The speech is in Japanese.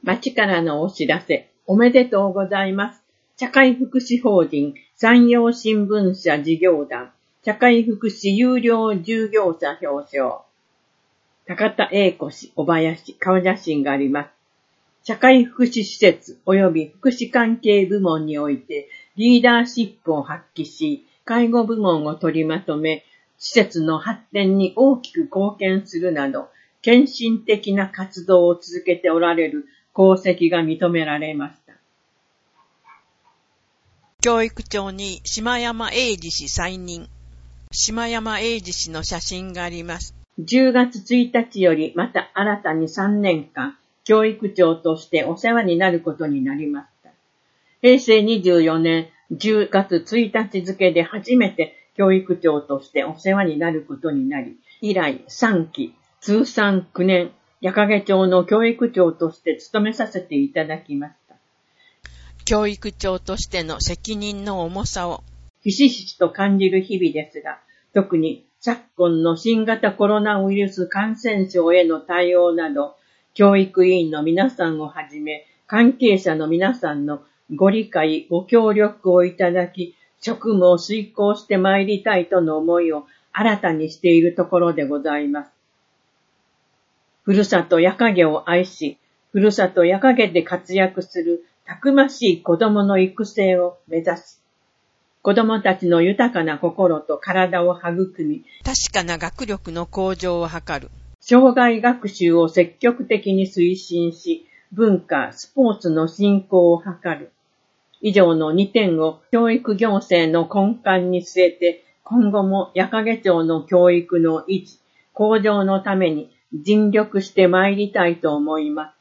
町からのお知らせ、おめでとうございます。社会福祉法人山陽新聞社事業団、社会福祉有料従業者表彰。高田英子氏、小林、顔写真があります。社会福祉施設及び福祉関係部門においてリーダーシップを発揮し、介護部門を取りまとめ、施設の発展に大きく貢献するなど、献身的な活動を続けておられる功績が認められました。 教育長に島山英二氏再任。島山英二氏の写真があります。 10月1日よりまた新たに3年間、教育長としてお世話になることになりました。平成24年10月1日付で初めて教育長としてお世話になることになり、以来3期、通算9年、矢掛町の教育長として務めさせていただきました。 教育長としての責任の重さをひしひしと感じる日々ですが、特に昨今の新型コロナウイルス感染症への対応など、教育委員の皆さんをはじめ、関係者の皆さんのご理解、ご協力をいただき、職務を遂行してまいりたいとの思いを新たにしているところでございます。ふるさと矢掛を愛し、ふるさと矢掛で活躍するたくましい子供の育成を目指し、子供たちの豊かな心と体を育み、 確かな学力の向上を図る。 生涯学習を積極的に推進し、文化、スポーツの振興を図る。以上の2点を教育行政の根幹に据えて、今後も矢掛町の教育の維持、向上のために尽力してまいりたいと思います。